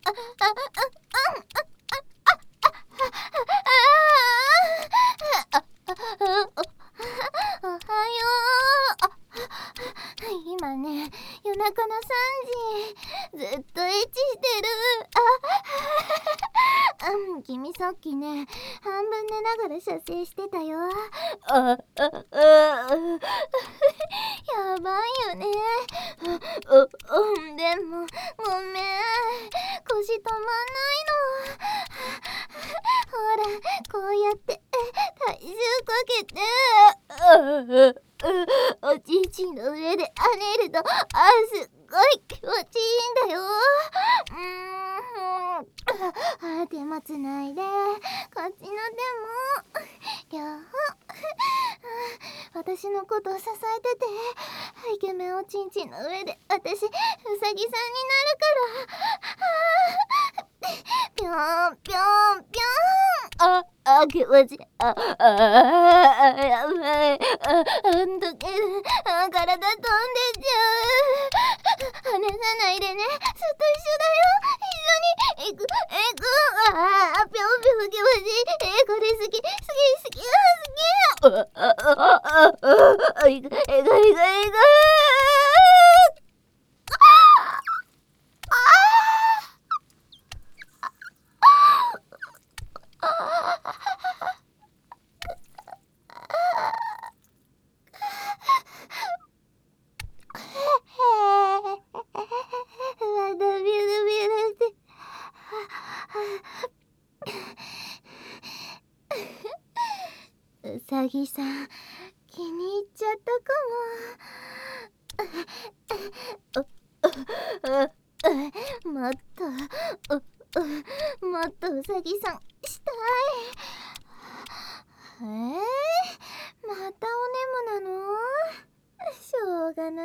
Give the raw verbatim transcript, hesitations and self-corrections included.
おはよう。今ね、夜中のさんじ。ずっとエッチしてる。あ、うん、君さっきね、半分寝ながら射精してたよ。あ、あ、あ、やばいよね。う、うん、でも、ごめん。腰止まんないの。ほら、こうやって体重かけて、おちんちんの上で跳ねると、あ、すっごい気持ちいいんだよ。うーん、あ、手もつないで、こっちの手も両方私のことを支えてて、イケメンおちんちんの上で私ウサギさんになるから。ぴょんぴょんぴょん。あ、あ、気持ちいい。あ、あ、やばい。あ、あんとける。あ、体飛んでっちゃう。離さないでね。ずっと一緒だよ。一緒に行く、行く。あ、ぴょんぴょん気持ちいい。え、これ好き、好き、好き、好き。あ、あ、あ、あ、あ、あ、行く、行く、行く、行く。まだビュルビュルって。うさぎさん、気に入っちゃったかも。もっと、もっとうさぎさんしたい。えー、またおねむなの？しょうがない。